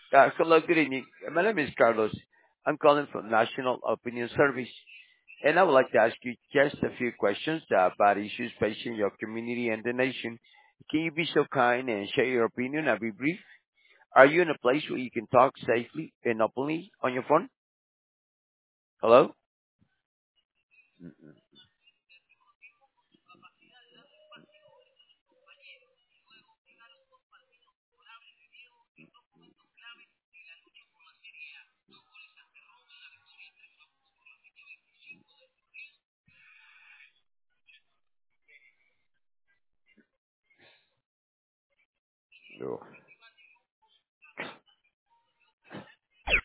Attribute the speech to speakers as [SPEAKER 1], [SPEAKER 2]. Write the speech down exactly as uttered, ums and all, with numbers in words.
[SPEAKER 1] Uh, hello, good evening. My name is Carlos. I'm calling from National Opinion Service, and I would like to ask you just a few questions uh, about issues facing your community and the nation. Can you be so kind and share your opinion and be brief? Are you in a place where you can talk safely and openly on your phone? Hello?